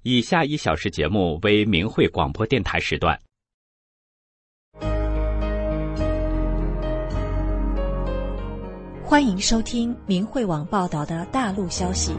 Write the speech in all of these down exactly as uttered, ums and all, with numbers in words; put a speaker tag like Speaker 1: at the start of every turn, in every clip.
Speaker 1: 以下一小时节目为明慧广播电台时段。
Speaker 2: 欢迎收听明慧网报道的大陆消息。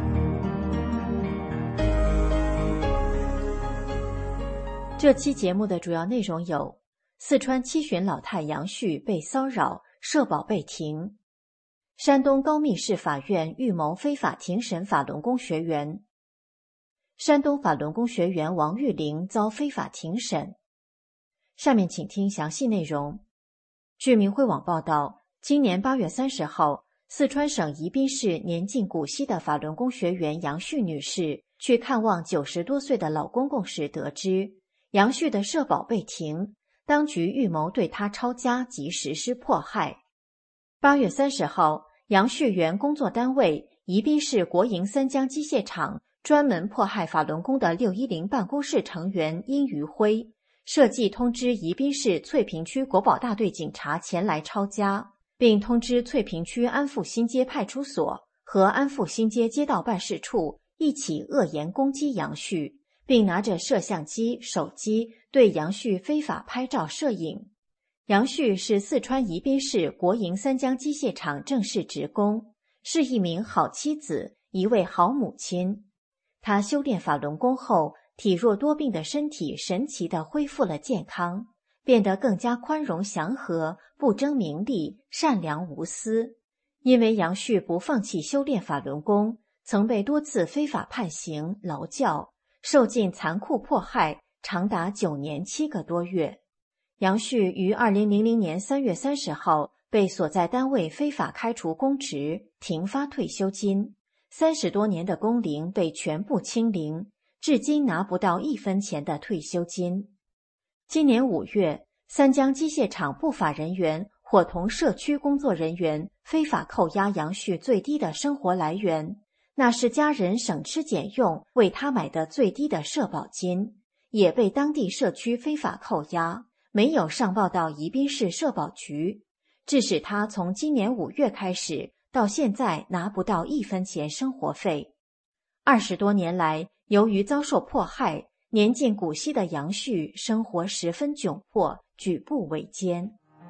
Speaker 2: 这期节目的主要内容有：四川七旬老太杨旭被骚扰，社保被停；山东高密市法院预谋非法庭审法轮功学员；山东法轮功学员王玉玲遭非法庭审。下面请听详细内容。据明慧网报道，今年八月三十号，四川省宜宾市年近古稀的法轮功学员杨旭女士去看望九十多岁的老公公时得知，杨旭的社保被停，当局预谋对他抄家及实施迫害。八月三十号，杨旭原工作单位宜宾市国营三江机械厂专门迫害法轮功的六一零办公室成员殷余辉，设计通知宜宾市翠屏区国保大队警察前来抄家，并通知翠屏区安富新街派出所和安富新街街道办事处一起恶言攻击杨旭，并拿着摄像机、手机对杨旭非法拍照摄影。杨旭是四川宜宾市国营三江机械厂正式职工，是一名好妻子，一位好母亲。他修炼法轮功后，体弱多病的身体神奇地恢复了健康，变得更加宽容祥和，不争名利，善良无私。因为杨旭不放弃修炼法轮功，曾被多次非法判刑、劳教，受尽残酷迫害，长达九年七个多月。杨旭于二零零零年三月三十号被所在单位非法开除公职，停发退休金，三十多年的工龄被全部清零，至今拿不到一分钱的退休金。今年五月，三江机械厂不法人员伙同社区工作人员非法扣押杨旭最低的生活来源，那是家人省吃俭用为他买的最低的社保金，也被当地社区非法扣押，没有上报到宜宾市社保局，致使他从今年五月开始到现在拿不到一分钱生活费。二十多年来，由于遭受迫害，年近古稀的杨旭生活十分窘迫，举步维艰。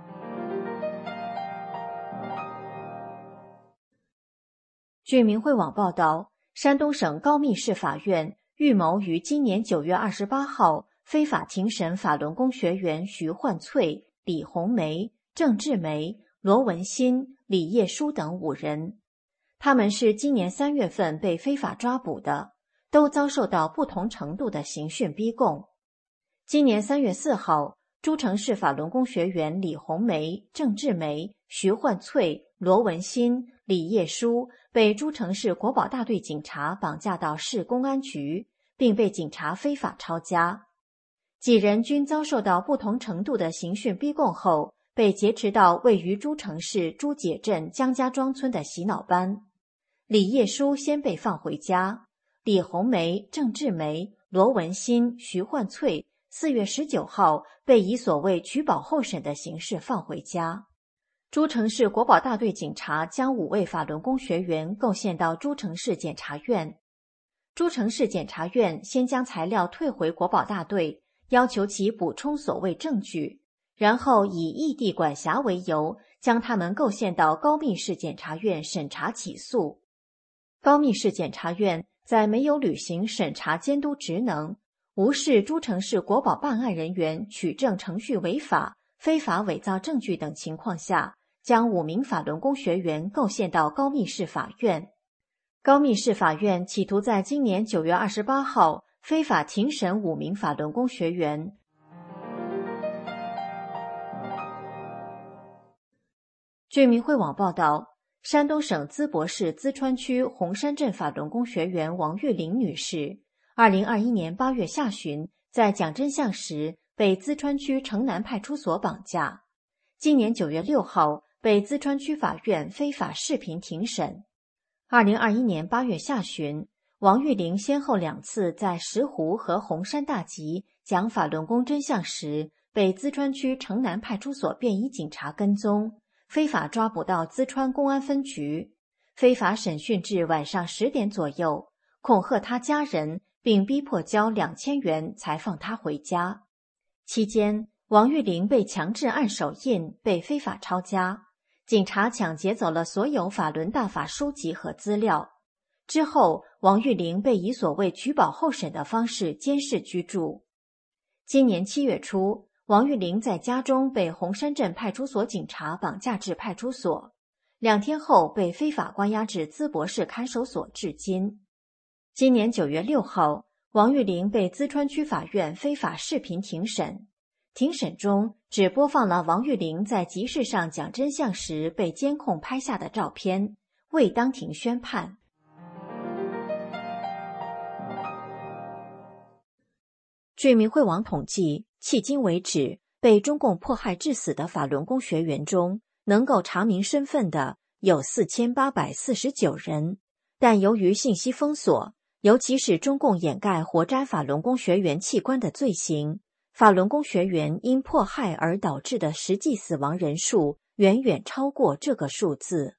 Speaker 2: 据明慧网报道，山东省高密市法院预谋于今年九月二十八号非法庭审法轮功学员徐焕翠、李红梅、郑志梅、罗文新、李叶书等五人。他们是今年三月份被非法抓捕的，都遭受到不同程度的刑讯逼供。今年三月四号，诸城市法轮功学员李红梅、郑志梅、徐焕翠、罗文新、李叶书被诸城市国保大队警察绑架到市公安局，并被警察非法抄家。几人均遭受到不同程度的刑讯逼供后，被劫持到位于诸城市朱解镇江家庄村的洗脑班。李叶书先被放回家，李红梅、郑志梅、罗文新、徐焕翠四月十九号被以所谓取保候审的形式放回家。诸城市国保大队警察将五位法轮功学员构陷到诸城市检察院。诸城市检察院先将材料退回国保大队，要求其补充所谓证据，然后以异地管辖为由，将他们构陷到高密市检察院审查起诉。高密市检察院在没有履行审查监督职能，无视诸城市国保办案人员取证程序违法、非法伪造证据等情况下，将五名法轮功学员构陷到高密市法院。高密市法院企图在今年九月二十八号非法庭审五名法轮功学员。据明慧网报道，山东省淄博市淄川区红山镇法轮功学员王玉玲女士，二零二一年八月下旬在讲真相时被淄川区城南派出所绑架，今年九月六号被淄川区法院非法视频庭审。二零二一年八月下旬，王玉玲先后两次在石湖和红山大集讲法轮功真相时，被淄川区城南派出所便衣警察跟踪，非法抓捕到淄川公安分局，非法审讯至晚上十点左右，恐吓他家人， 并逼迫交两千元才放他回家。期间，王玉玲被强制按手印，被非法抄家，警察抢劫走了所有法轮大法书籍和资料。之后，王玉玲被以所谓取保候审的方式监视居住。今年七月初，王玉玲在家中被红山镇派出所警察绑架至派出所，两天后被非法关押至淄博市看守所至今。今年九月六号，王玉玲被淄川区法院非法视频庭审。庭审中只播放了王玉玲在集市上讲真相时被监控拍下的照片，未当庭宣判。据明慧网统计，迄今为止，被中共迫害致死的法轮功学员中，能够查明身份的有四千八百四十九人，但由于信息封锁，尤其是中共掩盖活摘法轮功学员器官的罪行，法轮功学员因迫害而导致的实际死亡人数远远超过这个数字。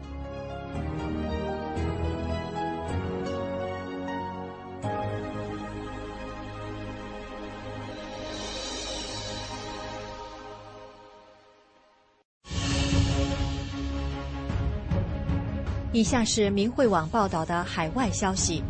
Speaker 2: 以下是明慧网报道的海外消息，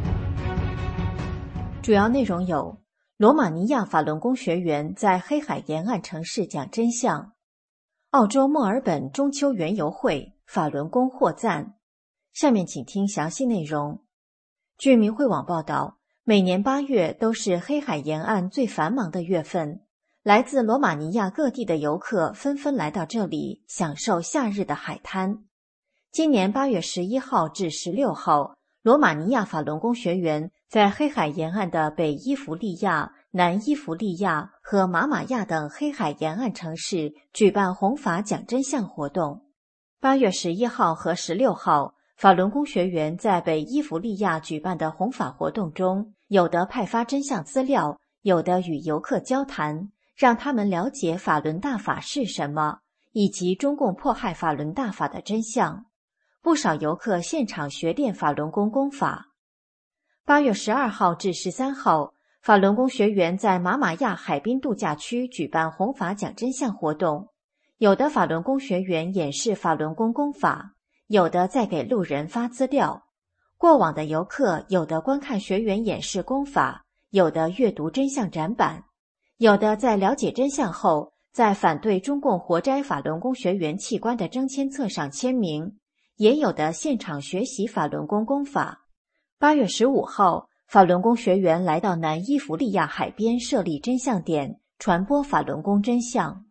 Speaker 2: 主要内容有：罗马尼亚法轮功学员在黑海沿岸城市讲真相；澳洲墨尔本中秋园游会法轮功获赞。下面请听详细内容。据明慧网报道，每年八月都是黑海沿岸最繁忙的月份，来自罗马尼亚各地的游客纷纷来到这里享受夏日的海滩。今年八月十一号至十六号，罗马尼亚法轮功学员在黑海沿岸的北伊弗利亚、南伊弗利亚和马马亚等黑海沿岸城市举办弘法讲真相活动。八月十一号和十六号，法轮功学员在北伊弗利亚举办的弘法活动中，有的派发真相资料，有的与游客交谈，让他们了解法轮大法是什么，以及中共迫害法轮大法的真相。不少游客现场学练法轮功功法。八月十二号至十三号，法轮功学员在马马亚海滨度假区举办弘法讲真相活动，有的法轮功学员演示法轮功功法，有的在给路人发资料。过往的游客有的观看学员演示功法，有的阅读真相展板，有的在了解真相后，在反对中共活摘法轮功学员器官的征签册上签名，也有的现场学习法轮功功法。八月十五号，法轮功学员来到南伊弗利亚海边设立真相点，传播法轮功真相。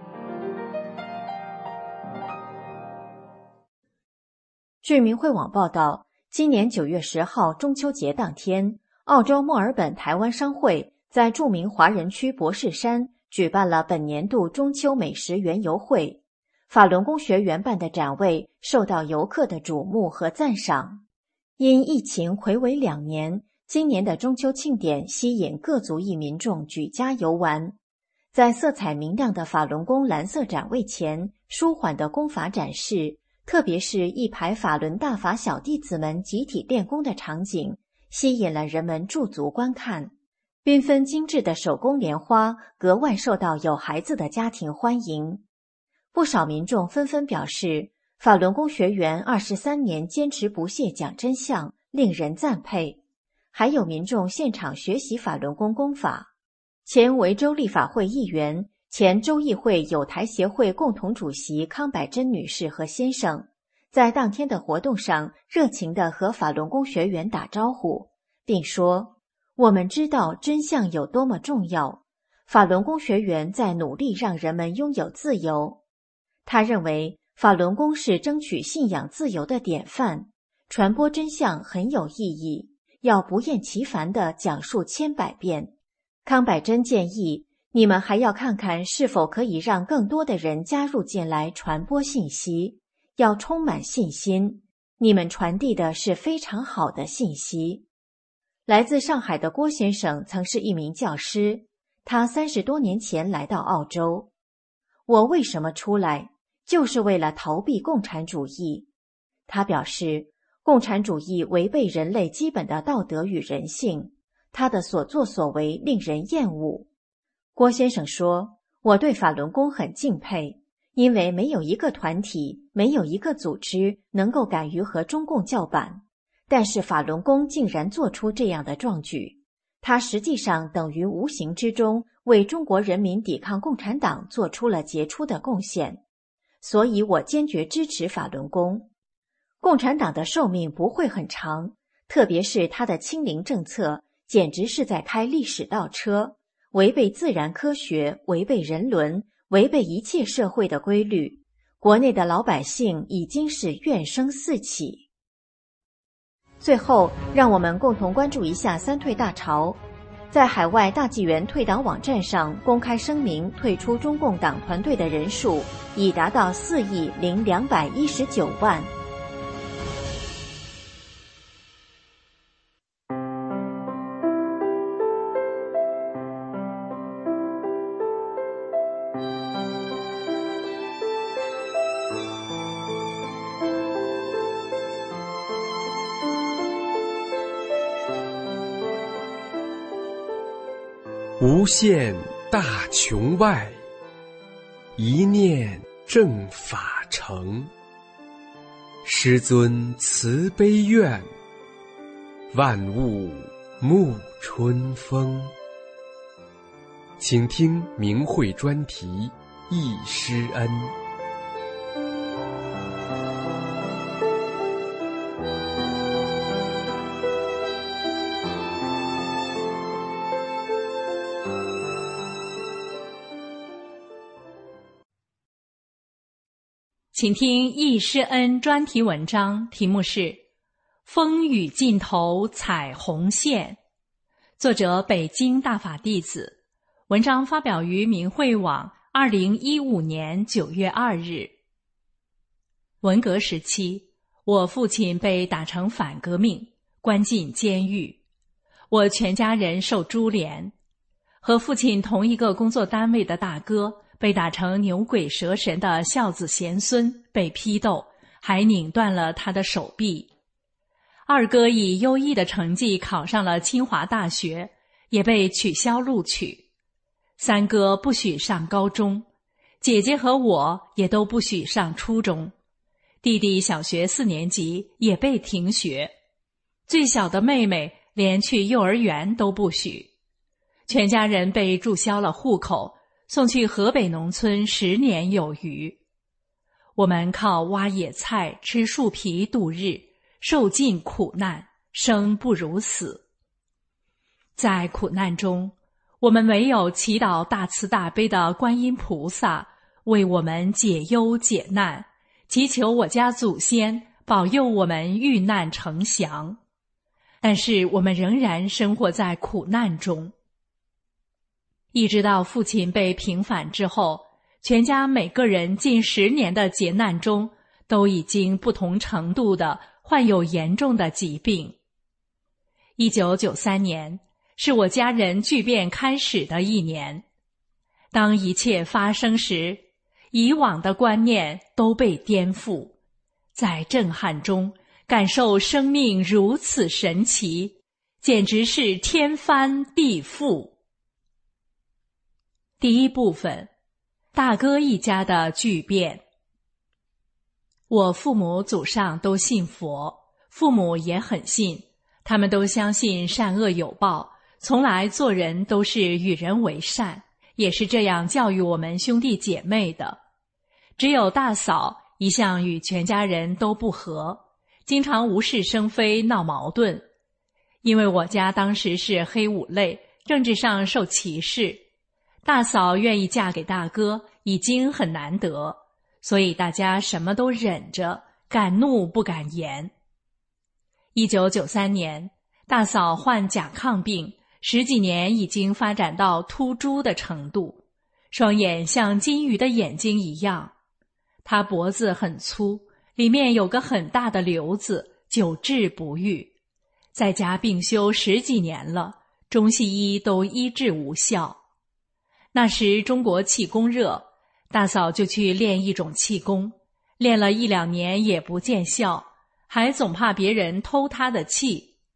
Speaker 2: 据明慧网报道，今年九月十号中秋节当天，澳洲墨尔本台湾商会在著名华人区博士山举办了本年度中秋美食园游会。法轮功学员办的展位受到游客的瞩目和赞赏。因疫情睽违两年，今年的中秋庆典吸引各族裔民众举家游玩。在色彩明亮的法轮功蓝色展位前，舒缓的功法展示，特别是一排法轮大法小弟子们集体练功的场景，吸引了人们驻足观看。缤纷精致的手工莲花格外受到有孩子的家庭欢迎。不少民众纷纷表示，法轮功学员二十三年坚持不懈讲真相，令人赞佩。还有民众现场学习法轮功功法。前维州立法会议员、前州议会友台协会共同主席康柏珍女士和先生，在当天的活动上热情地和法轮功学员打招呼，并说：“我们知道真相有多么重要，法轮功学员在努力让人们拥有自由。”他认为法轮功是争取信仰自由的典范，传播真相很有意义，要不厌其烦地讲述千百遍。康柏珍建议，你们还要看看是否可以让更多的人加入进来传播信息，要充满信心，你们传递的是非常好的信息。来自上海的郭先生曾是一名教师，他三十多年前来到澳洲。我为什么出来？就是为了逃避共产主义。他表示，共产主义违背人类基本的道德与人性， 他的所作所为令人厌恶。郭先生说，我对法轮功很敬佩，因为没有一个团体，没有一个组织能够敢于和中共叫板，但是法轮功竟然做出这样的壮举，它实际上等于无形之中为中国人民抵抗共产党做出了杰出的贡献，所以我坚决支持法轮功。共产党的寿命不会很长，特别是它的清零政策简直是在开历史倒车，违背自然科学，违背人伦，违背一切社会的规律，国内的老百姓已经是怨声四起。最后，让我们共同关注一下三退大潮。在海外大纪元退党网站上公开声明退出中共党团队的人数已达到四亿零两百一十九万。
Speaker 3: 无限大穹外，一念正法成。师尊慈悲愿，万物沐春风。请听明慧专题忆师恩。
Speaker 4: 请听忆师恩专题文章，题目是《风雨尽头彩虹线》，作者北京大法弟子，文章发表于明慧网二零一五年九月二日。文革时期，我父亲被打成反革命，关进监狱，我全家人受株连。和父亲同一个工作单位的大哥被打成牛鬼蛇神的孝子贤孙，被批斗，还拧断了他的手臂。二哥以优异的成绩考上了清华大学，也被取消录取。三哥不许上高中，姐姐和我也都不许上初中。弟弟小学四年级也被停学，最小的妹妹连去幼儿园都不许。全家人被注销了户口，送去河北农村十年有余。我们靠挖野菜吃树皮度日，受尽苦难，生不如死。在苦难中，我们唯有祈祷大慈大悲的观音菩萨为我们解忧解难，祈求我家祖先保佑我们遇难成祥。但是我们仍然生活在苦难中。一直到父亲被平反之后，全家每个人近十年的劫难中，都已经不同程度地患有严重的疾病。一九九三年是我家人巨变开始的一年。当一切发生时，以往的观念都被颠覆，在震撼中感受生命如此神奇，简直是天翻地覆。第一部分，大哥一家的巨变。我父母祖上都信佛，父母也很信，他们都相信善恶有报，从来做人都是与人为善，也是这样教育我们兄弟姐妹的。只有大嫂一向与全家人都不和，经常无事生非闹矛盾。因为我家当时是黑五类，政治上受歧视，大嫂愿意嫁给大哥已经很难得，所以大家什么都忍着，敢怒不敢言。一九九三年，大嫂患甲亢病，十几年已经发展到秃猪的程度，双眼像金鱼的眼睛一样。她脖子很粗，里面有个很大的瘤子，久治不愈。在家病休十几年了，中西医都医治无效。那时中国气功热，大嫂就去练一种气功，练了一两年也不见效，还总怕别人偷她的气。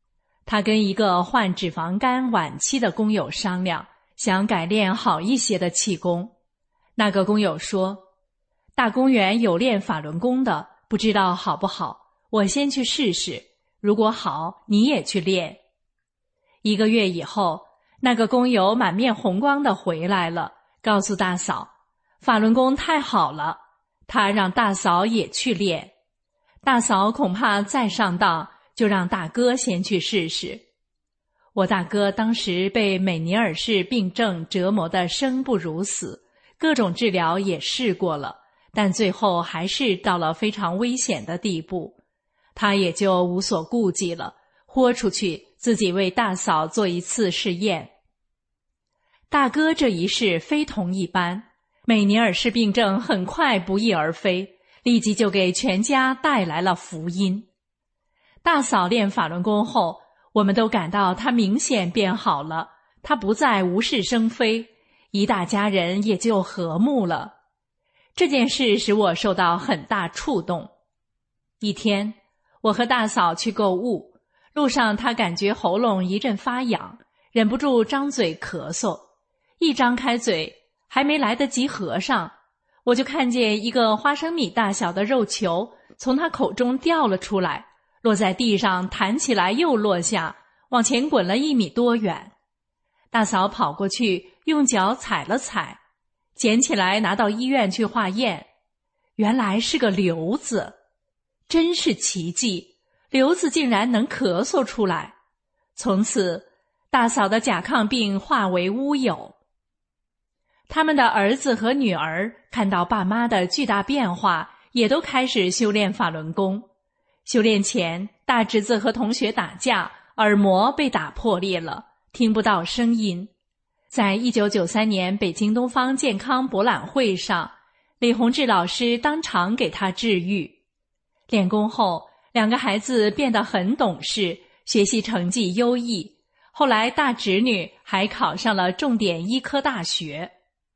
Speaker 4: 他跟一个患脂肪肝晚期的工友商量，想改练好一些的气功。那个工友说，大公园有练法轮功的，不知道好不好，我先去试试，如果好，你也去练。一个月以后，那个工友满面红光地回来了，告诉大嫂，法轮功太好了，他让大嫂也去练。大嫂恐怕再上当，就让大哥先去试试。我大哥当时被美尼尔氏病症折磨得生不如死，各种治疗也试过了，但最后还是到了非常危险的地步。他也就无所顾忌了，豁出去自己为大嫂做一次试验。大哥这一试非同一般，美尼尔氏病症很快不翼而飞，立即就给全家带来了福音。大嫂练法轮功后，我们都感到她明显变好了，她不再无事生非，一大家人也就和睦了。这件事使我受到很大触动。一天，我和大嫂去购物，路上她感觉喉咙一阵发痒，忍不住张嘴咳嗽。一张开嘴，还没来得及合上，我就看见一个花生米大小的肉球从她口中掉了出来，落在地上弹起来又落下，往前滚了一米多远。大嫂跑过去用脚踩了踩，捡起来拿到医院去化验，原来是个瘤子。真是奇迹，瘤子竟然能咳嗽出来。从此大嫂的甲亢病化为乌有。他们的儿子和女儿看到爸妈的巨大变化，也都开始修炼法轮功。修炼前，大侄子和同学打架，耳膜被打破裂了，听不到声音。在一九九三年北京东方健康博览会上，李洪志老师当场给他治愈。练功后，两个孩子变得很懂事，学习成绩优异。后来大侄女还考上了重点医科大学。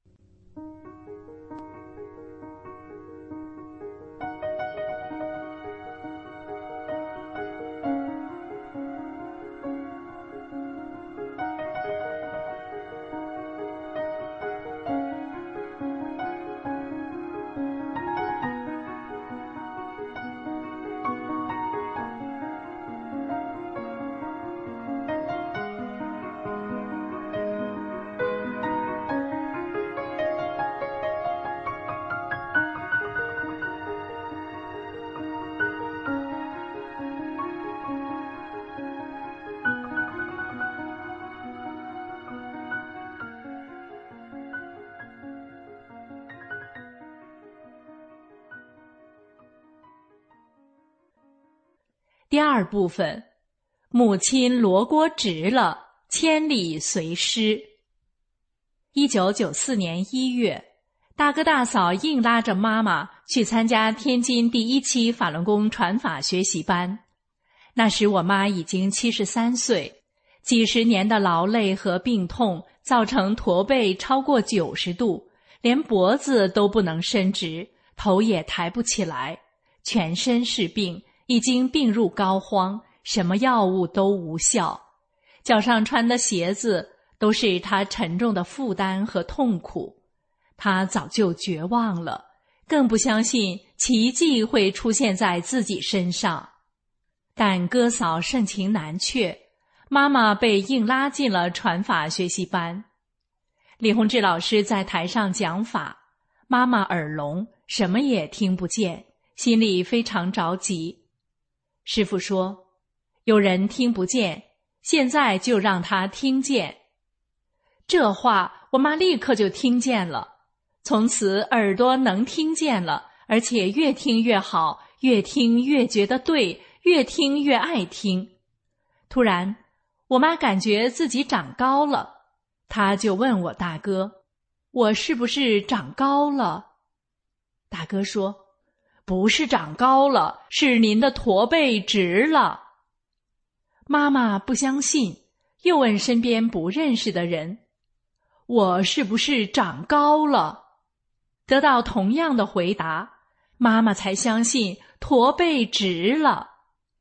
Speaker 4: 第二部分，母亲罗锅直了，千里随师。一九九四年一月，大哥大嫂硬拉着妈妈去参加天津第一期法轮功传法学习班。那时我妈已经七十三岁，几十年的劳累和病痛造成驼背超过九十度，连脖子都不能伸直，头也抬不起来，全身是病，已经病入膏肓，什么药物都无效。脚上穿的鞋子都是他沉重的负担和痛苦。他早就绝望了，更不相信奇迹会出现在自己身上。但哥嫂盛情难却，妈妈被硬拉进了传法学习班。李洪志老师在台上讲法，妈妈耳聋，什么也听不见，心里非常着急。师父说，有人听不见，现在就让他听见。这话我妈立刻就听见了，从此耳朵能听见了，而且越听越好，越听越觉得对，越听越爱听。突然我妈感觉自己长高了，她就问我大哥，我是不是长高了？大哥说，不是长高了，是您的驼背直了。妈妈不相信，又问身边不认识的人，我是不是长高了？得到同样的回答，妈妈才相信驼背直了。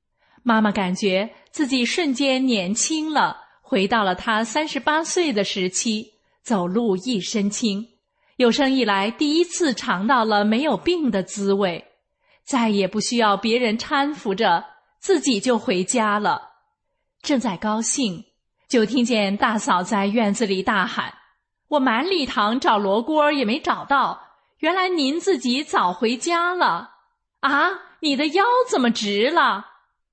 Speaker 4: 妈妈感觉自己瞬间年轻了，回到了她三十八岁的时期，走路一身轻，有生以来第一次尝到了没有病的滋味，再也不需要别人搀扶着，自己就回家了。正在高兴，就听见大嫂在院子里大喊：我满礼堂找罗锅也没找到，原来您自己早回家了啊！你的腰怎么直了？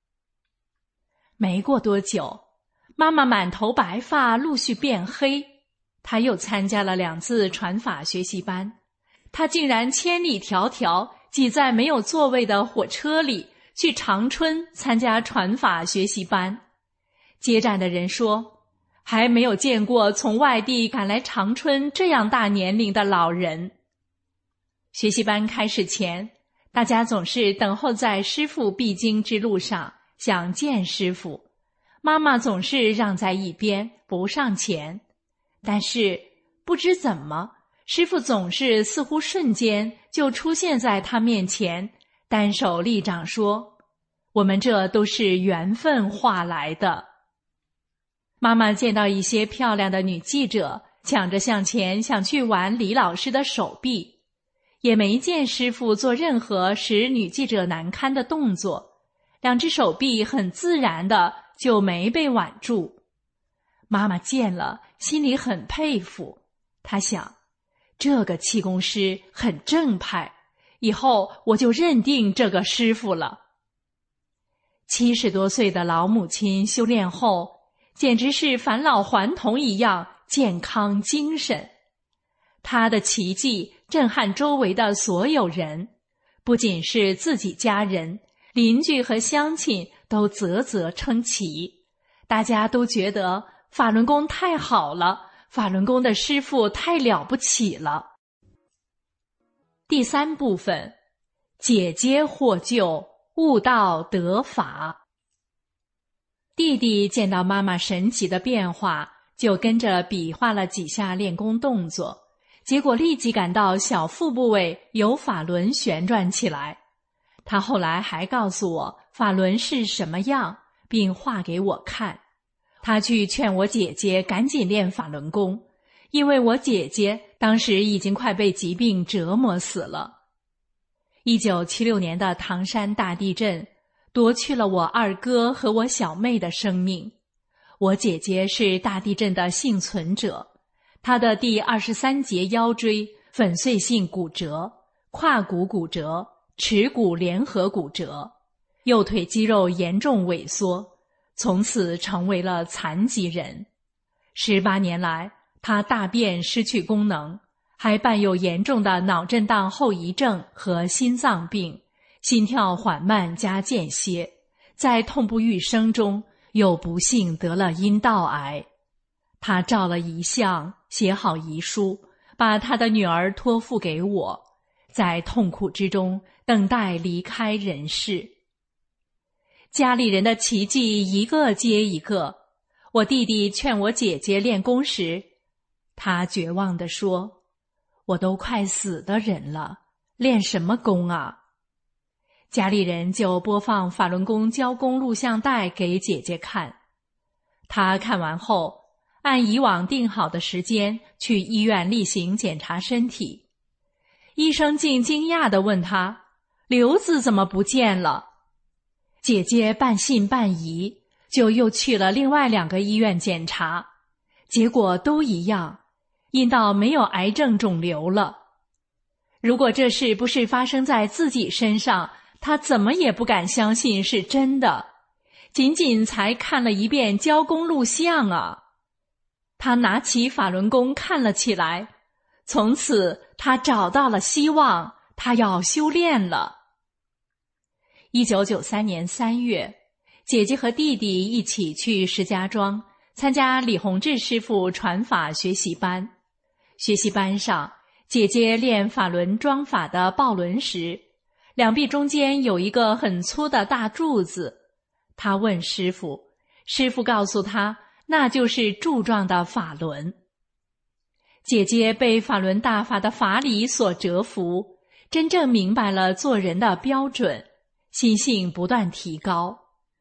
Speaker 4: 没过多久，妈妈满头白发陆续变黑，她又参加了两次传法学习班，她竟然千里迢迢挤在没有座位的火车里去长春参加传法学习班。接站的人说，还没有见过从外地赶来长春这样大年龄的老人。学习班开始前，大家总是等候在师父必经之路上，想见师父。妈妈总是让在一边，不上前。但是不知怎么，师父总是似乎瞬间就出现在他面前，单手立掌说：我们这都是缘分化来的。妈妈见到一些漂亮的女记者抢着向前想去挽李老师的手臂，也没见师父做任何使女记者难堪的动作，两只手臂很自然的就没被挽住。妈妈见了心里很佩服，她想，这个气功师很正派，以后我就认定这个师父了。七十多岁的老母亲修炼后简直是返老还童一样健康精神，她的奇迹震撼周围的所有人，不仅是自己家人，邻居和乡亲都啧啧称奇。大家都觉得法轮功太好了，法轮功的师父太了不起了。第三部分，姐姐获救，悟道得法。弟弟见到妈妈神奇的变化，就跟着比划了几下练功动作，结果立即感到小腹部位有法轮旋转起来。他后来还告诉我法轮是什么样，并画给我看。他去劝我姐姐赶紧练法轮功，因为我姐姐当时已经快被疾病折磨死了。一九七六年的唐山大地震夺去了我二哥和我小妹的生命。我姐姐是大地震的幸存者，她的第二十三节腰椎粉碎性骨折，胯骨骨折，耻骨联合骨折，右腿肌肉严重萎缩，从此成为了残疾人。十八年来，她大便失去功能，还伴有严重的脑震荡后遗症和心脏病，心跳缓慢加间歇，在痛不欲生中又不幸得了阴道癌。他照了遗像，写好遗书，把他的女儿托付给我，在痛苦之中等待离开人世。家里人的奇迹一个接一个。我弟弟劝我姐姐练功时，他绝望地说：我都快死的人了，练什么功啊？家里人就播放法轮功教功录像带给姐姐看。她看完后，按以往定好的时间去医院例行检查身体。医生竟惊讶地问她：瘤子怎么不见了？姐姐半信半疑，就又去了另外两个医院检查，结果都一样，阴道没有癌症肿瘤了。如果这事不是发生在自己身上，他怎么也不敢相信是真的，仅仅才看了一遍教功录像啊。他拿起法轮功看了起来，从此他找到了希望，他要修炼了。一九九三年三月，姐姐和弟弟一起去石家庄参加李洪志师傅传法学习班。学习班上，姐姐练法轮桩法的抱轮时，两臂中间有一个很粗的大柱子。她问师傅，师傅告诉她，那就是柱状的法轮。姐姐被法轮大法的法理所折服，真正明白了做人的标准，心性不断提高。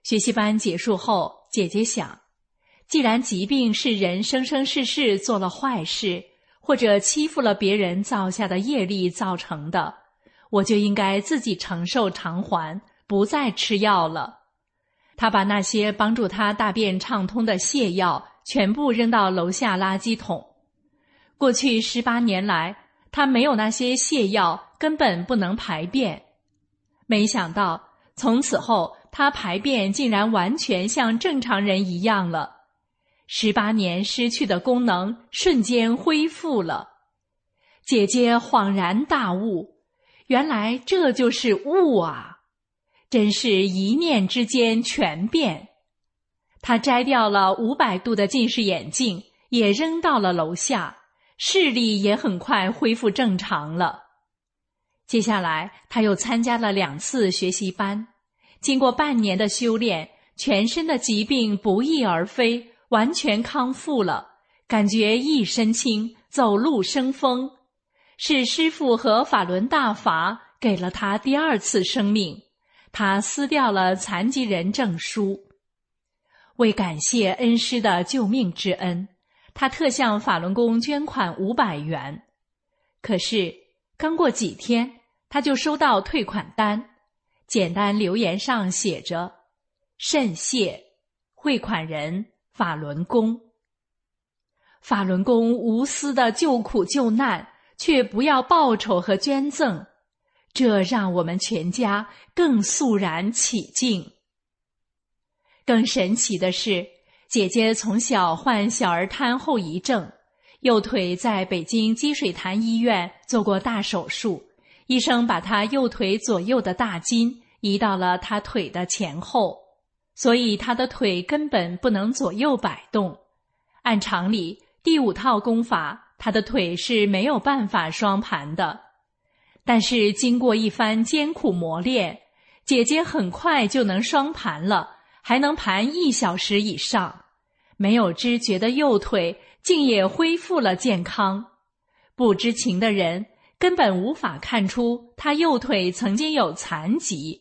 Speaker 4: 学习班结束后，姐姐想，既然疾病是人生生世世做了坏事，或者欺负了别人造下的业力造成的，我就应该自己承受偿还，不再吃药了。她把那些帮助她大便畅通的泻药全部扔到楼下垃圾桶。过去十八年来，她没有那些泻药，根本不能排便。没想到，从此后，她排便竟然完全像正常人一样了。十八年失去的功能瞬间恢复了。姐姐恍然大悟，原来这就是悟啊！真是一念之间全变。她摘掉了五百度的近视眼镜，也扔到了楼下，视力也很快恢复正常了。接下来，她又参加了两次学习班，经过半年的修炼，全身的疾病不翼而飞，完全康复了，感觉一身轻，走路生风。是师父和法轮大法给了他第二次生命，他撕掉了残疾人证书。为感谢恩师的救命之恩，他特向法轮功捐款五百元。可是刚过几天，他就收到退款单，简单留言上写着甚谢，汇款人法轮功。法轮功无私的救苦救难，却不要报酬和捐赠，这让我们全家更肃然起敬。更神奇的是，姐姐从小患小儿瘫后遗症，右腿在北京积水潭医院做过大手术，医生把她右腿左右的大筋移到了她腿的前后，所以她的腿根本不能左右摆动。按常理，第五套功法，她的腿是没有办法双盘的。但是经过一番艰苦磨练，姐姐很快就能双盘了，还能盘一小时以上。没有知觉的右腿竟也恢复了健康。不知情的人根本无法看出她右腿曾经有残疾。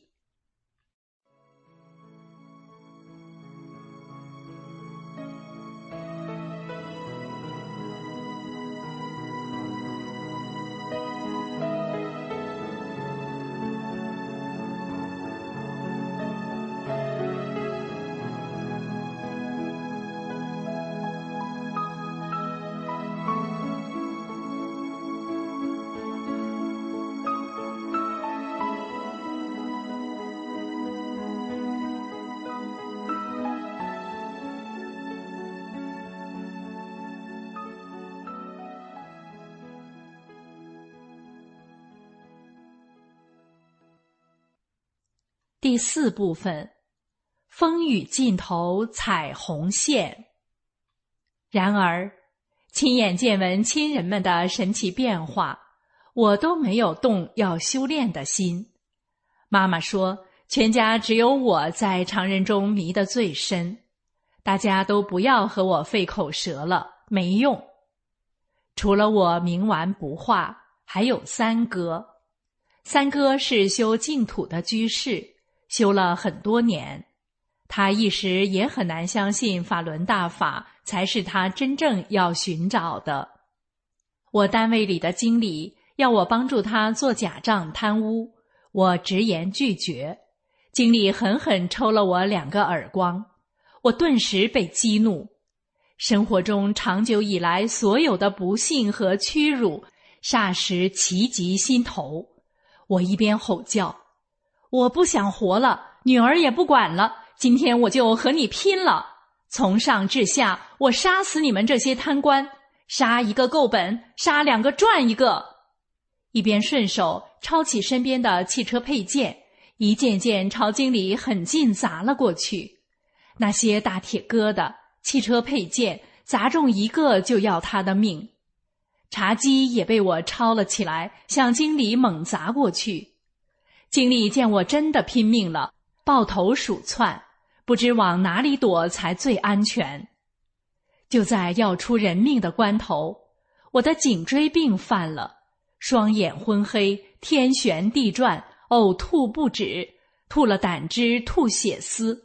Speaker 4: 第四部分，风雨尽头彩虹线。然而，亲眼见闻亲人们的神奇变化，我都没有动要修炼的心。妈妈说，全家只有我在常人中迷得最深，大家都不要和我费口舌了，没用。除了我冥顽不化，还有三哥。三哥是修净土的居士，修了很多年，他一时也很难相信法轮大法才是他真正要寻找的。我单位里的经理要我帮助他做假账贪污，我直言拒绝。经理狠狠抽了我两个耳光，我顿时被激怒。生活中长久以来所有的不幸和屈辱，霎时齐集心头。我一边吼叫，我不想活了，女儿也不管了，今天我就和你拼了！从上至下，我杀死你们这些贪官，杀一个够本，杀两个赚一个！一边顺手抄起身边的汽车配件，一件件朝经理狠劲砸了过去。那些大铁疙瘩、汽车配件砸中一个就要他的命。茶几也被我抄了起来，向经理猛砸过去。经理见我真的拼命了，抱头鼠窜，不知往哪里躲才最安全。就在要出人命的关头，我的颈椎病犯了，双眼昏黑，天旋地转，呕吐不止，吐了胆汁，吐血丝，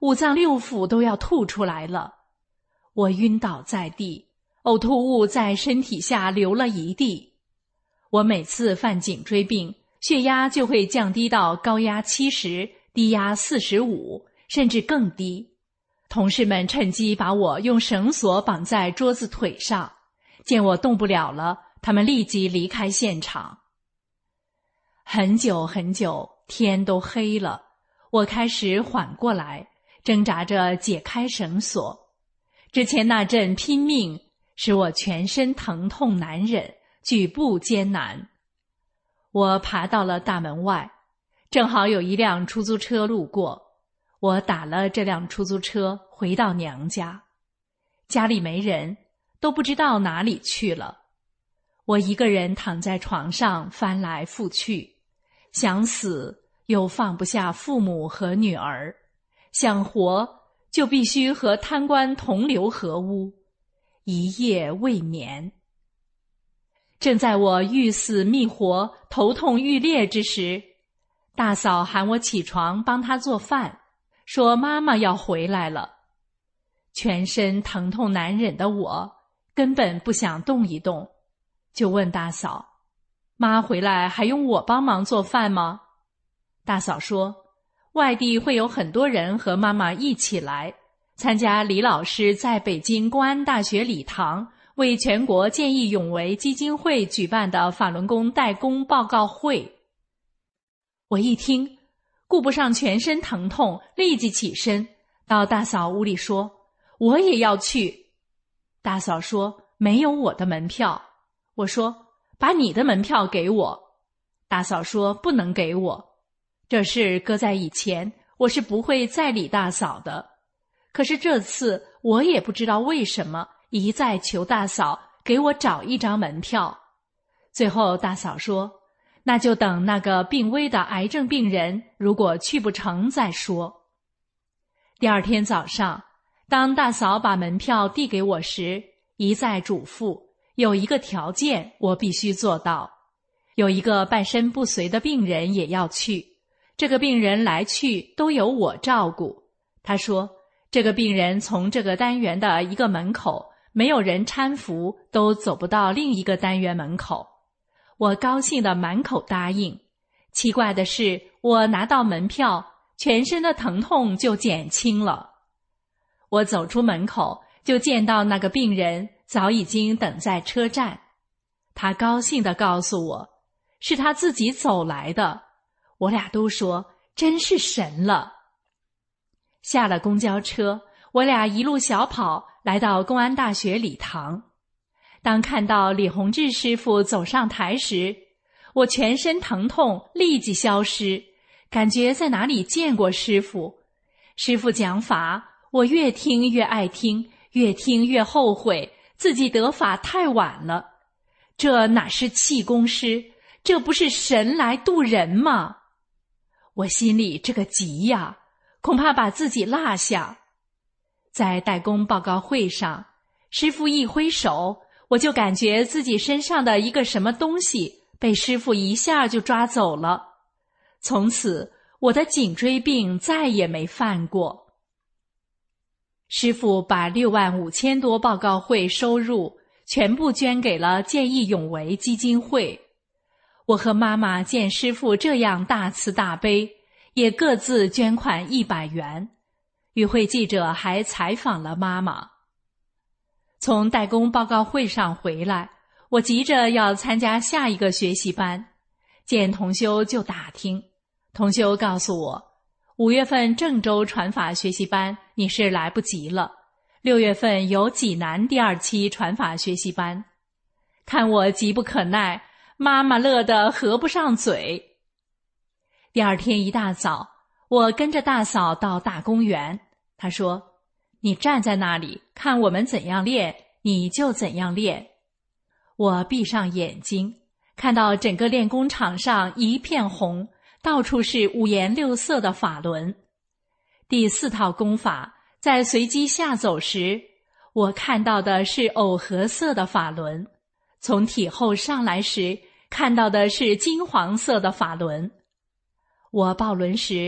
Speaker 4: 五脏六腑都要吐出来了。我晕倒在地，呕吐物在身体下流了一地。我每次犯颈椎病，血压就会降低到高压七十，低压四十五，甚至更低。同事们趁机把我用绳索绑在桌子腿上，见我动不了了，他们立即离开现场。很久很久，天都黑了，我开始缓过来，挣扎着解开绳索。之前那阵拼命使我全身疼痛难忍，举步艰难。我爬到了大门外，正好有一辆出租车路过，我打了这辆出租车回到娘家。家里没人，都不知道哪里去了。我一个人躺在床上翻来覆去，想死又放不下父母和女儿，想活就必须和贪官同流合污，一夜未眠。正在我欲死觅活、头痛欲裂之时，大嫂喊我起床帮她做饭，说妈妈要回来了。全身疼痛难忍的我根本不想动一动，就问大嫂，妈回来还用我帮忙做饭吗？大嫂说，外地会有很多人和妈妈一起来参加李老师在北京公安大学礼堂为全国见义勇为基金会举办的法轮功代工报告会。我一听，顾不上全身疼痛，立即起身到大嫂屋里说，我也要去。大嫂说，没有我的门票。我说，把你的门票给我。大嫂说，不能给我。这事搁在以前，我是不会再理大嫂的。可是这次我也不知道为什么一再求大嫂给我找一张门票。最后大嫂说，那就等那个病危的癌症病人如果去不成再说。第二天早上，当大嫂把门票递给我时，一再嘱咐，有一个条件我必须做到，有一个半身不遂的病人也要去，这个病人来去都由我照顾。他说，这个病人从这个单元的一个门口，没有人搀扶都走不到另一个单元门口。我高兴地满口答应。奇怪的是，我拿到门票，全身的疼痛就减轻了。我走出门口，就见到那个病人早已经等在车站。他高兴地告诉我，是他自己走来的。我俩都说，真是神了。下了公交车，我俩一路小跑来到公安大学礼堂。当看到李洪志师傅走上台时，我全身疼痛立即消失，感觉在哪里见过师傅。师傅讲法，我越听越爱听，越听越后悔，自己得法太晚了。这哪是气功师，这不是神来渡人吗？我心里这个急呀，恐怕把自己落下。在代工报告会上，师傅一挥手，我就感觉自己身上的一个什么东西被师傅一下就抓走了。从此，我的颈椎病再也没犯过。师傅把六万五千多报告会收入全部捐给了见义勇为基金会。我和妈妈见师傅这样大慈大悲，也各自捐款一百元。与会记者还采访了妈妈。从代工报告会上回来，我急着要参加下一个学习班，见同修就打听。同修告诉我，五月份郑州传法学习班你是来不及了，六月份有济南第二期传法学习班。看我急不可耐，妈妈乐得合不上嘴。第二天一大早，我跟着大嫂到大公园，她说，你站在那里看我们怎样练，你就怎样练。我闭上眼睛，看到整个练功场上一片红，到处是五颜六色的法轮。第四套功法在随机下走时，我看到的是藕荷色的法轮，从体后上来时看到的是金黄色的法轮。我抱轮时，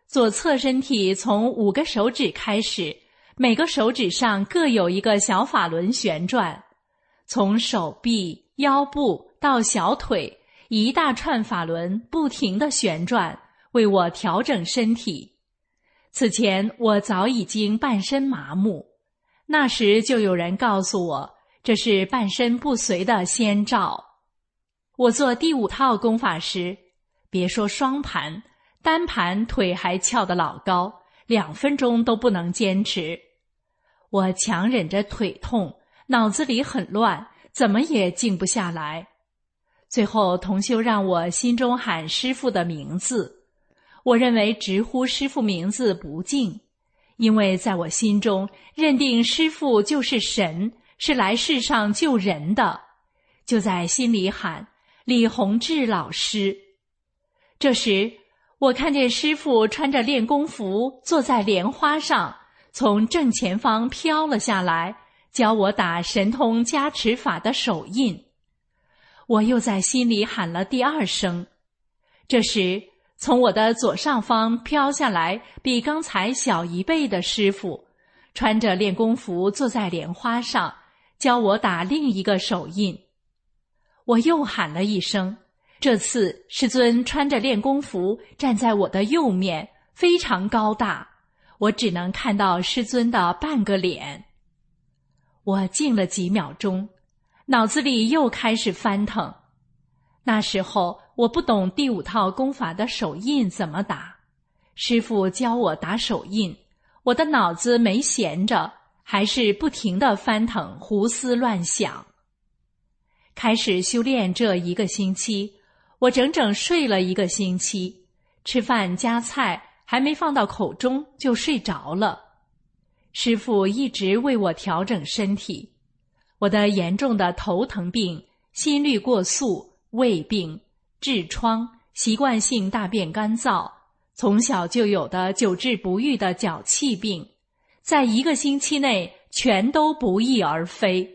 Speaker 4: 左侧身体从五个手指开始，每个手指上各有一个小法轮旋转，从手臂、腰部到小腿，一大串法轮不停地旋转，为我调整身体。此前我早已经半身麻木，那时就有人告诉我，这是半身不遂的先兆。我做第五套功法时，别说双盘，单盘腿还翘得老高，两分钟都不能坚持。我强忍着腿痛，脑子里很乱，怎么也静不下来。最后同修让我心中喊师父的名字，我认为直呼师父名字不敬，因为在我心中认定师父就是神，是来世上救人的，就在心里喊李洪志老师。这时我看见师父穿着练功服坐在莲花上，从正前方飘了下来，教我打神通加持法的手印。我又在心里喊了第二声。这时从我的左上方飘下来比刚才小一倍的师父，穿着练功服坐在莲花上，教我打另一个手印。我又喊了一声，这次师尊穿着练功服站在我的右面，非常高大，我只能看到师尊的半个脸。我静了几秒钟，脑子里又开始翻腾。那时候我不懂第五套功法的手印怎么打，师父教我打手印，我的脑子没闲着，还是不停地翻腾，胡思乱想。开始修炼这一个星期，我整整睡了一个星期，吃饭夹菜还没放到口中就睡着了。师父一直为我调整身体，我的严重的头疼病、心律过速、胃病、痔疮、习惯性大便干燥，从小就有的久治不愈的脚气病，在一个星期内全都不翼而飞。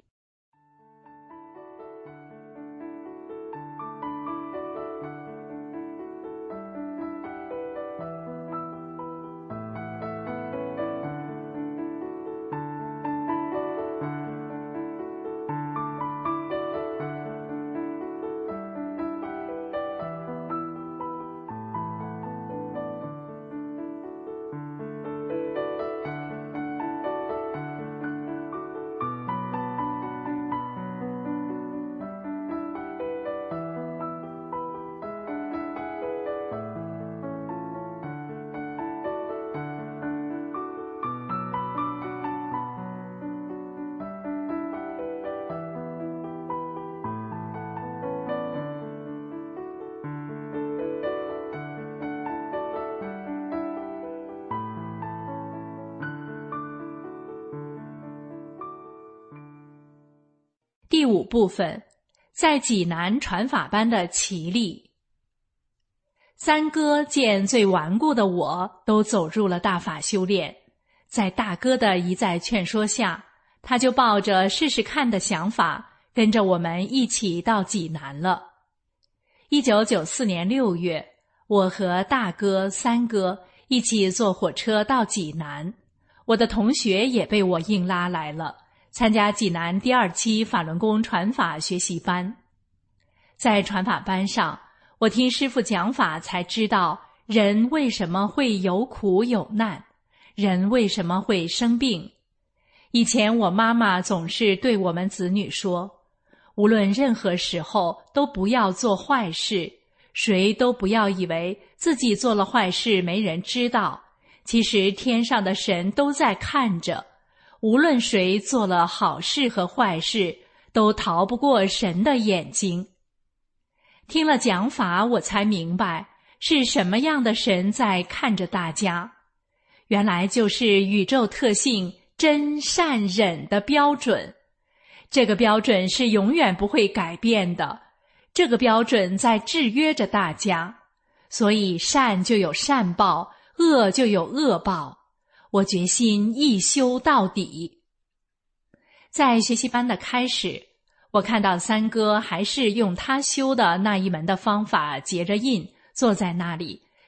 Speaker 4: 第五部分，在济南传法班的奇力。三哥见最顽固的我都走入了大法修炼，在大哥的一再劝说下，他就抱着试试看的想法，跟着我们一起到济南了。一九九四年六月，我和大哥、三哥一起坐火车到济南，我的同学也被我硬拉来了，参加济南第二期法轮功传法学习班。在传法班上，我听师父讲法才知道人为什么会有苦有难，人为什么会生病。以前我妈妈总是对我们子女说，无论任何时候都不要做坏事，谁都不要以为自己做了坏事没人知道，其实天上的神都在看着，无论谁做了好事和坏事，都逃不过神的眼睛。听了讲法，我才明白是什么样的神在看着大家。原来就是宇宙特性真善忍的标准。这个标准是永远不会改变的，这个标准在制约着大家。所以善就有善报，恶就有恶报。我决心一修到底。在学习班的开始，我看到三哥还是用他修的那一门的方法结着印，坐在那里，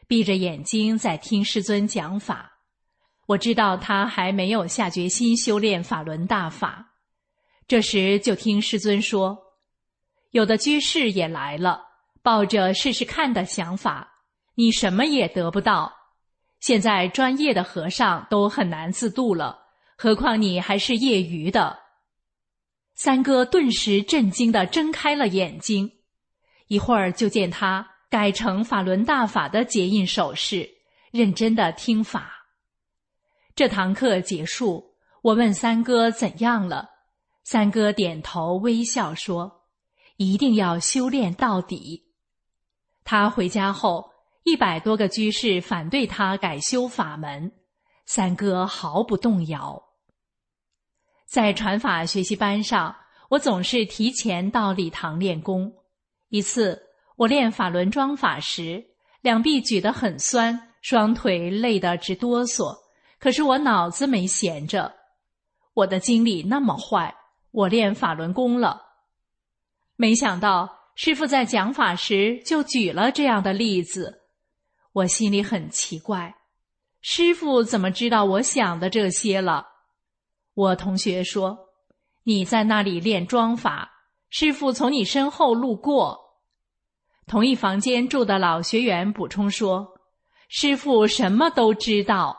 Speaker 4: 闭着眼睛在听师尊讲法。我知道他还没有下决心修炼法轮大法。这时就听师尊说，有的居士也来了，抱着试试看的想法，你什么也得不到。现在专业的和尚都很难自度了，何况你还是业余的。三哥顿时震惊地睁开了眼睛，一会儿就见他改成法轮大法的结印手势，认真地听法。这堂课结束，我问三哥怎样了，三哥点头微笑说，一定要修炼到底。他回家后，一百多个居士反对他改修法门，三哥毫不动摇。在传法学习班上，我总是提前到礼堂练功。一次我练法轮桩法时，两臂举得很酸，双腿累得直哆嗦，可是我脑子没闲着。我的精力那么坏，我练法轮功了。没想到师父在讲法时就举了这样的例子，我心里很奇怪，师父怎么知道我想的这些了？我同学说，你在那里练桩法，师父从你身后路过。同一房间住的老学员补充说，师父什么都知道。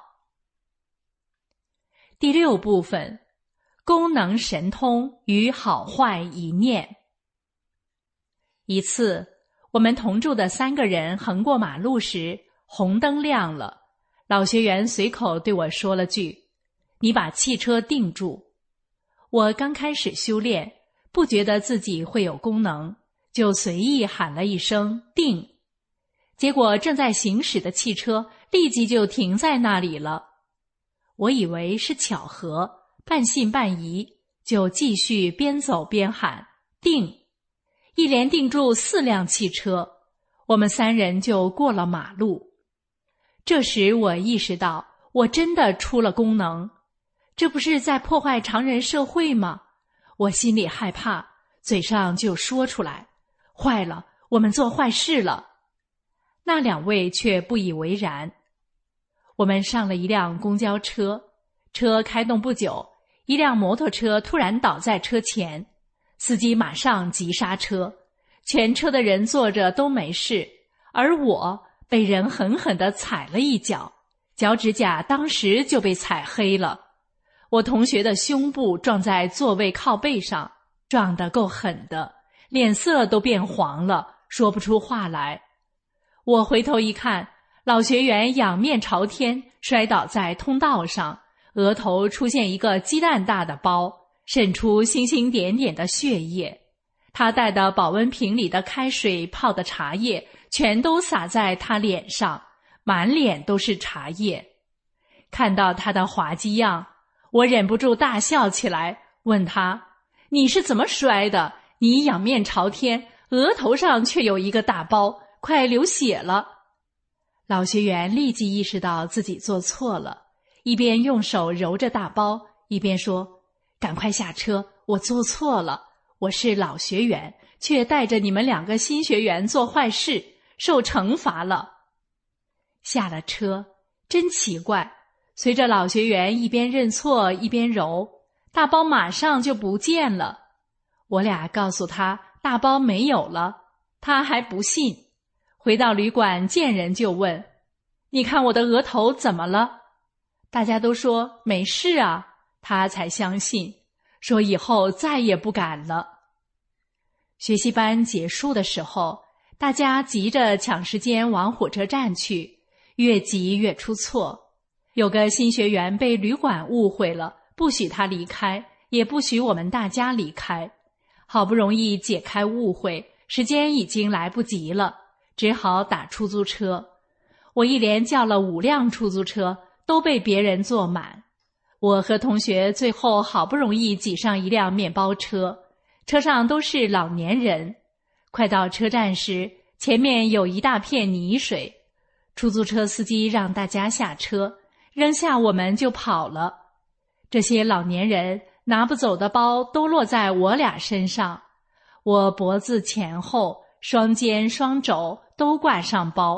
Speaker 4: 第六部分，功能神通与好坏一念。一次，我们同住的三个人横过马路时，红灯亮了，老学员随口对我说了句，你把汽车定住。我刚开始修炼，不觉得自己会有功能，就随意喊了一声定，结果正在行驶的汽车立即就停在那里了。我以为是巧合，半信半疑，就继续边走边喊定，一连定住四辆汽车，我们三人就过了马路。这时我意识到，我真的出了功能，这不是在破坏常人社会吗？我心里害怕，嘴上就说出来，坏了，我们做坏事了。那两位却不以为然。我们上了一辆公交车，车开动不久，一辆摩托车突然倒在车前，司机马上急刹车，全车的人坐着都没事，而我被人狠狠地踩了一脚，脚趾甲当时就被踩黑了。我同学的胸部撞在座位靠背上，撞得够狠的，脸色都变黄了，说不出话来。我回头一看，老学员仰面朝天摔倒在通道上，额头出现一个鸡蛋大的包，渗出星星点点的血液。他带的保温瓶里的开水泡的茶叶全都洒在他脸上，满脸都是茶叶。看到他的滑稽样，我忍不住大笑起来，问他，你是怎么摔的？你仰面朝天，额头上却有一个大包，快流血了。老学员立即意识到自己做错了，一边用手揉着大包，一边说，赶快下车，我做错了，我是老学员，却带着你们两个新学员做坏事，受惩罚了。下了车，真奇怪，随着老学员一边认错一边揉，大包马上就不见了。我俩告诉他大包没有了，他还不信。回到旅馆见人就问，你看我的额头怎么了？大家都说没事啊，他才相信，说以后再也不敢了。学习班结束的时候，大家急着抢时间往火车站去，越急越出错。有个新学员被旅馆误会了，不许他离开，也不许我们大家离开。好不容易解开误会，时间已经来不及了，只好打出租车。我一连叫了五辆出租车，都被别人坐满。我和同学最后好不容易挤上一辆面包车，车上都是老年人。快到车站时，前面有一大片泥水，出租车司机让大家下车，扔下我们就跑了。这些老年人拿不走的包都落在我俩身上，我脖子前后、双肩、双肘都挂上包，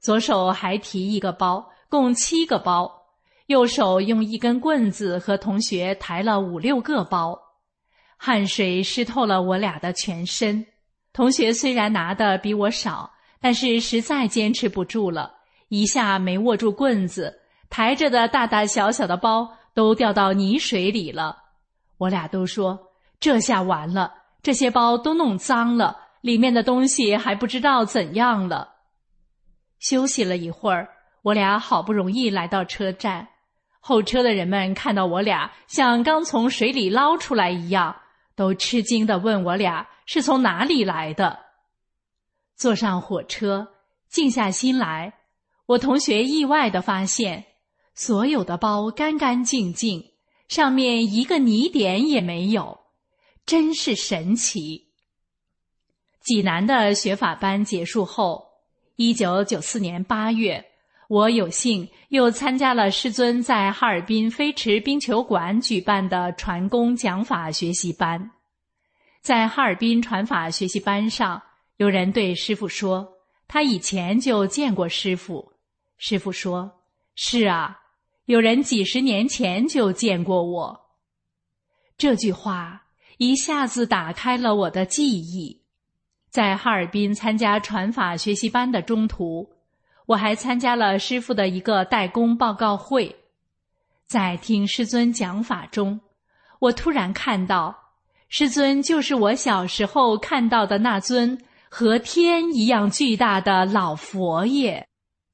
Speaker 4: 左手还提一个包，共七个包，右手用一根棍子和同学抬了五六个包。汗水湿透了我俩的全身。同学虽然拿的比我少，但是实在坚持不住了，一下没握住棍子，抬着的大大小小的包都掉到泥水里了。我俩都说，这下完了，这些包都弄脏了，里面的东西还不知道怎样了。休息了一会儿，我俩好不容易来到车站，候车的人们看到我俩像刚从水里捞出来一样，都吃惊地问我俩是从哪里来的。坐上火车，静下心来，我同学意外地发现，所有的包干干净净，上面一个泥点也没有，真是神奇。济南的学法班结束后，一九九四年八月，我有幸又参加了师尊在哈尔滨飞驰冰球馆举办的传功讲法学习班。在哈尔滨传法学习班上，有人对师父说，他以前就见过师父。师父说，是啊，有人几十年前就见过我。这句话一下子打开了我的记忆。在哈尔滨参加传法学习班的中途，我还参加了师父的一个代工报告会。在听师尊讲法中，我突然看到，师尊就是我小时候看到的那尊和天一样巨大的老佛爷。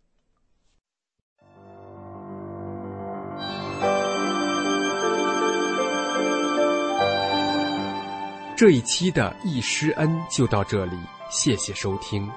Speaker 3: 这一期的忆师恩就到这里，谢谢收听。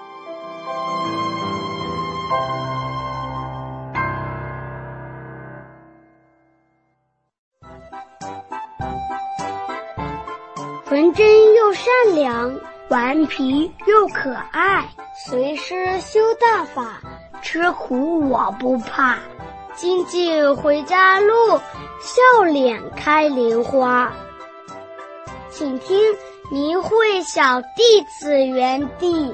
Speaker 5: 纯真又善良，顽皮又可爱，随师修大法，吃苦我不怕。金锭回家路，笑脸开莲花。请听明慧小弟子园地，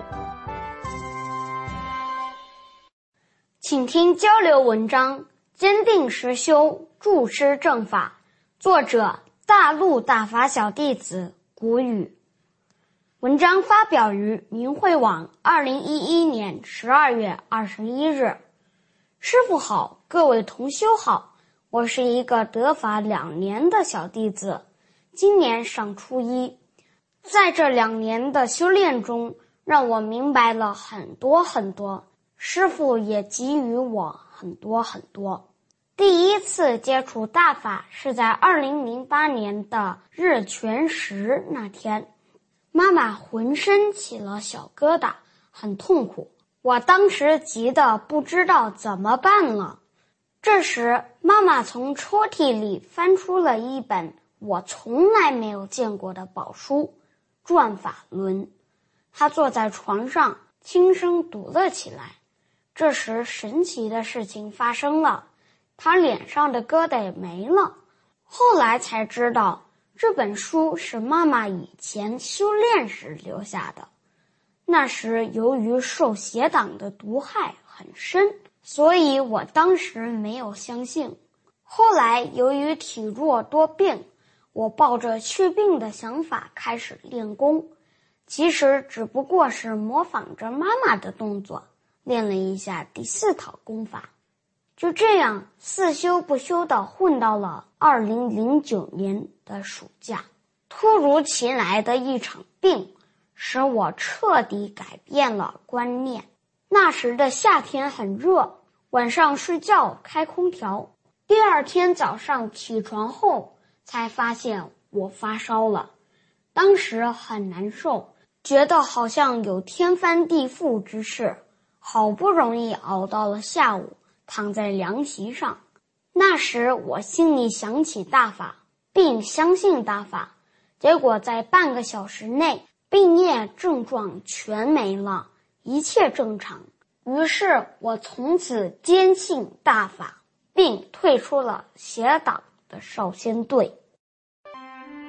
Speaker 5: 请听交流文章《坚定实修，助师正法》，作者大陆大法小弟子古语。文章发表于明慧网二零一一年十二月二十一日。师父好，各位同修好，我是一个得法两年的小弟子，今年上初一。在这两年的修炼中，让我明白了很多很多，师父也给予我很多很多。第一次接触大法是在二零零八年的日全食那天，妈妈浑身起了小疙瘩，很痛苦。我当时急得不知道怎么办了。这时妈妈从抽屉里翻出了一本我从来没有见过的宝书《转法轮》，她坐在床上轻声读了起来。这时神奇的事情发生了，她脸上的疙瘩也没了。后来才知道，这本书是妈妈以前修炼时留下的。那时由于受邪党的毒害很深，所以我当时没有相信。后来由于体弱多病，我抱着去病的想法开始练功，其实只不过是模仿着妈妈的动作，练了一下第四套功法。就这样四修不修的混到了二零零九年的暑假。突如其来的一场病使我彻底改变了观念。那时的夏天很热，晚上睡觉开空调，第二天早上起床后才发现我发烧了。当时很难受，觉得好像有天翻地覆之势，好不容易熬到了下午，躺在凉席上。那时我心里想起大法，并相信大法，结果在半个小时内病液症状全没了，一切正常。于是我从此坚信大法，并退出了邪党的少先队。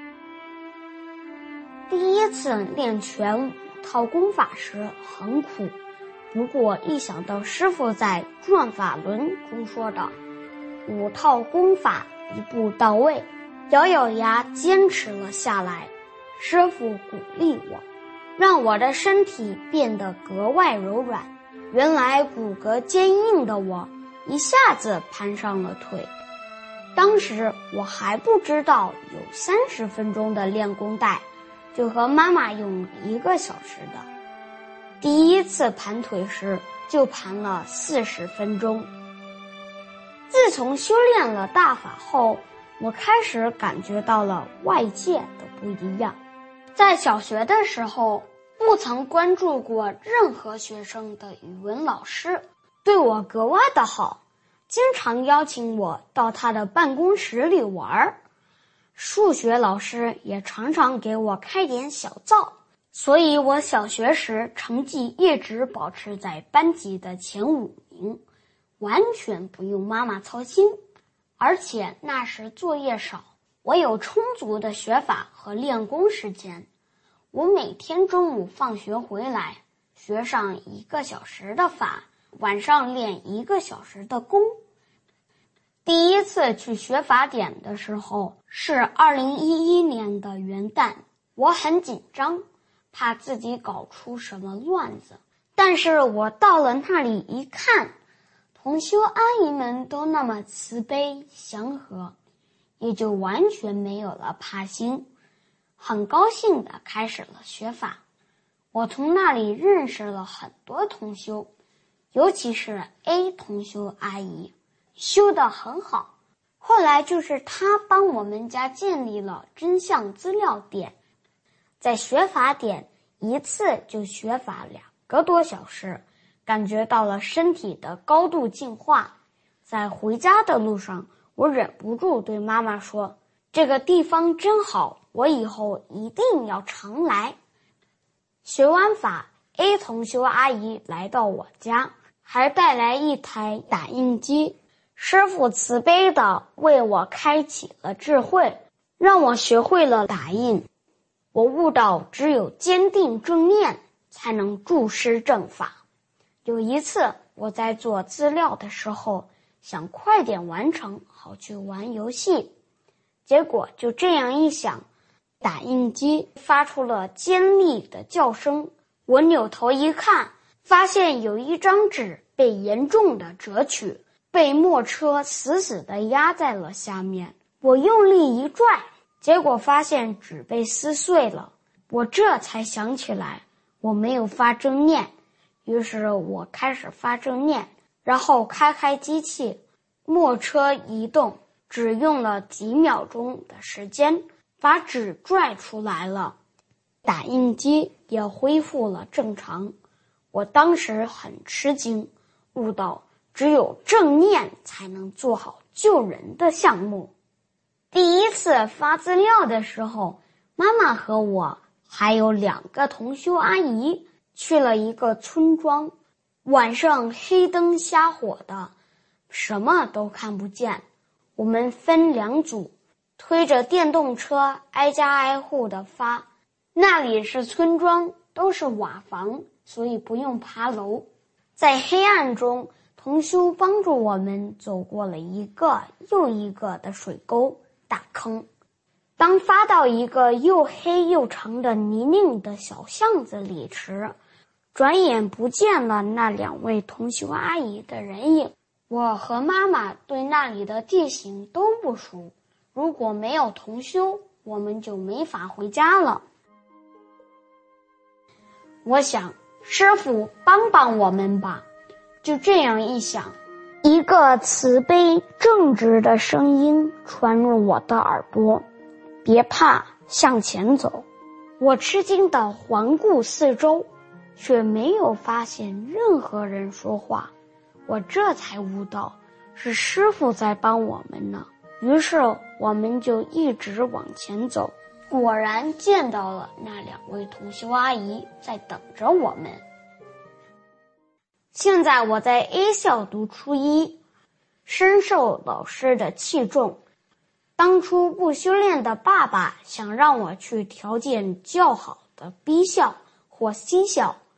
Speaker 5: 第一次练全套功法时很苦， 不过一想到师父在《转法轮》中说的五套功法一步到位，咬咬牙坚持了下来。师父鼓励我，让我的身体变得格外柔软，原来骨骼坚硬的我一下子攀上了腿。当时我还不知道有三十分钟的练功带，就和妈妈用一个小时的。第一次盘腿时就盘了四十分钟。自从修炼了大法后，我开始感觉到了外界的不一样。在小学的时候，不曾关注过任何学生的语文老师，对我格外的好，经常邀请我到他的办公室里玩。数学老师也常常给我开点小灶，所以我小学时成绩一直保持在班级的前五名，完全不用妈妈操心。而且那时作业少，我有充足的学法和练功时间。我每天中午放学回来，学上一个小时的法，晚上练一个小时的功。第一次去学法点的时候是二零一一年的元旦，我很紧张，怕自己搞出什么乱子。但是我到了那里一看，同修阿姨们都那么慈悲祥和，也就完全没有了怕心，很高兴地开始了学法。我从那里认识了很多同修，尤其是 A 同修阿姨，修得很好。后来就是她帮我们家建立了真相资料点，在学法点一次就学法两个多小时，感觉到了身体的高度进化。在回家的路上，我忍不住对妈妈说，这个地方真好，我以后一定要常来。学完法， A 同修阿姨来到我家，还带来一台打印机。师父慈悲地为我开启了智慧，让我学会了打印。我悟到只有坚定正念才能助师正法。有一次我在做资料的时候，想快点完成好去玩游戏，结果就这样一想，打印机发出了尖利的叫声。我扭头一看，发现有一张纸被严重的折曲，被墨车死死地压在了下面。我用力一拽，结果发现纸被撕碎了。我这才想起来我没有发正念，于是我开始发正念，然后开开机器，墨车移动，只用了几秒钟的时间把纸拽出来了，打印机也恢复了正常。我当时很吃惊，悟到只有正念才能做好救人的项目。第一次发资料的时候，妈妈和我还有两个同修阿姨去了一个村庄，晚上黑灯瞎火的，什么都看不见。我们分两组，推着电动车挨家挨户的发。那里是村庄，都是瓦房，所以不用爬楼。在黑暗中，同修帮助我们走过了一个又一个的水沟大坑。当发到一个又黑又长的泥泞的小巷子里时，转眼不见了那两位同修阿姨的人影。我和妈妈对那里的地形都不熟，如果没有同修，我们就没法回家了。我想，师父帮帮我们吧。就这样一想，一个慈悲正直的声音传入我的耳朵，别怕，向前走。我吃惊地环顾四周，却没有发现任何人说话。我这才悟到是师父在帮我们呢。于是我们就一直往前走，果然见到了那两位同修阿姨在等着我们。现在我在 A 校读初一，深受老师的器重。当初不修炼的爸爸想让我去条件较好的 B 校或 C 校，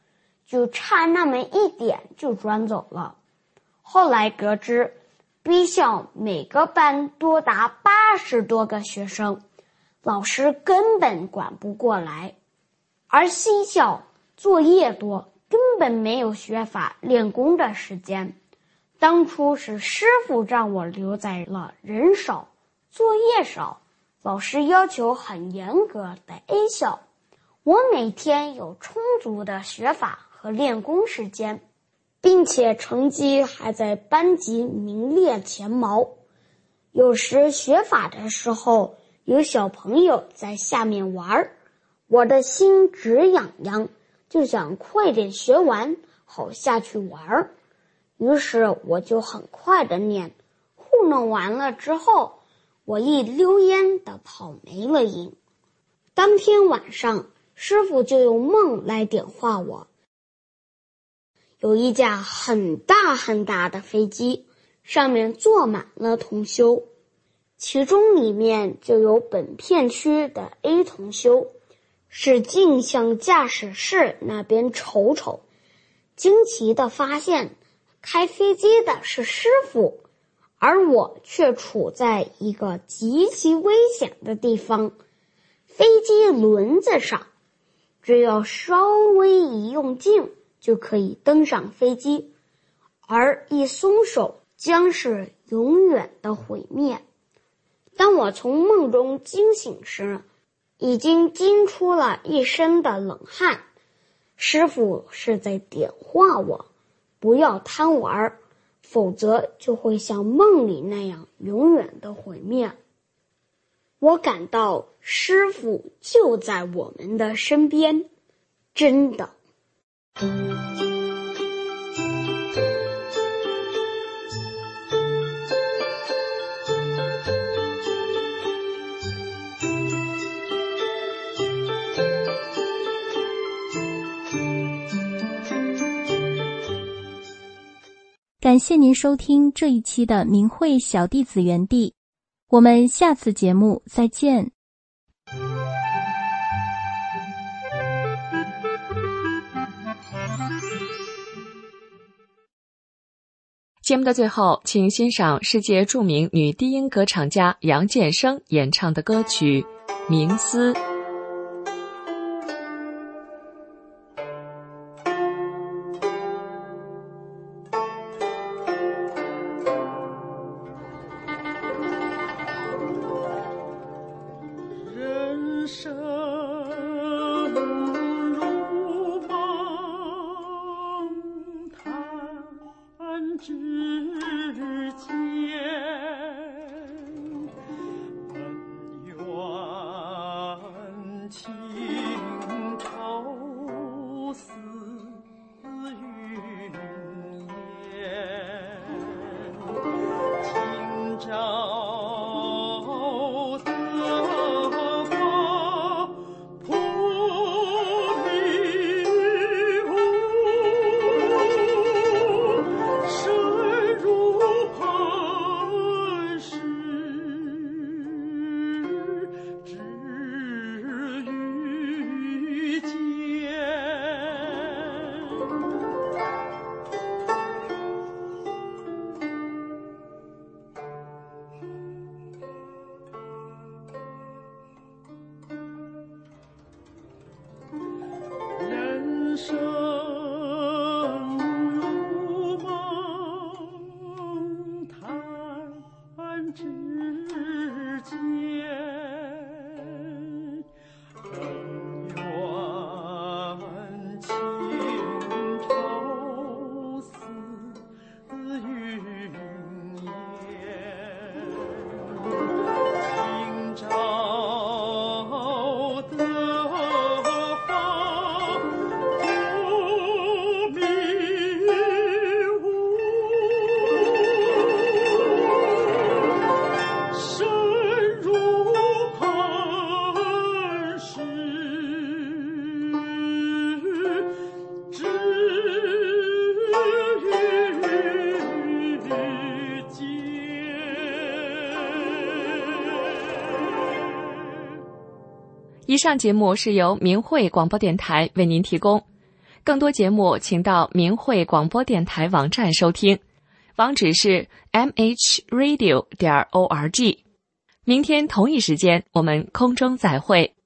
Speaker 5: 就差那么一点就转走了。后来得知B校每个班多达八十多个学生，老师根本管不过来，而C校作业多，根本没有学法练功的时间。当初是师傅让我留在了人少作业少，老师要求很严格的 A 校，我每天有充足的学法和练功时间，并且成绩还在班级名列前茅。有时学法的时候，有小朋友在下面玩，我的心直痒痒，就想快点学完，好下去玩。于是我就很快的念，糊弄完了之后，我一溜烟的跑没了影。当天晚上，师傅就用梦来点化我。有一架很大很大的飞机，上面坐满了同修，其中里面就有本片区的 A 同修，使劲向驾驶室那边瞅瞅，惊奇地发现开飞机的是师傅，而我却处在一个极其危险的地方，飞机轮子上，只要稍微一用劲就可以登上飞机，而一松手将是永远的毁灭。当我从梦中惊醒时，已经惊出了一身的冷汗。师傅是在点化我，不要贪玩，否则就会像梦里那样永远的毁灭。我感到师傅就在我们的身边，真的。
Speaker 6: 感谢您收听这一期的明慧小弟子园地，我们下次节目再见。
Speaker 7: 节目的最后，请欣赏世界著名女低音歌唱家杨建生演唱的歌曲《冥思》。
Speaker 8: 人生如梦弹指间，恩怨情仇似云烟，今朝人生如梦弹指间，恩怨情仇似云烟，今朝的
Speaker 7: 以上节目是由明慧广播电台为您提供， 更多节目请到明慧广播电台网站收听，网址是 m h radio 点 org。明天同一时间我们空中再会。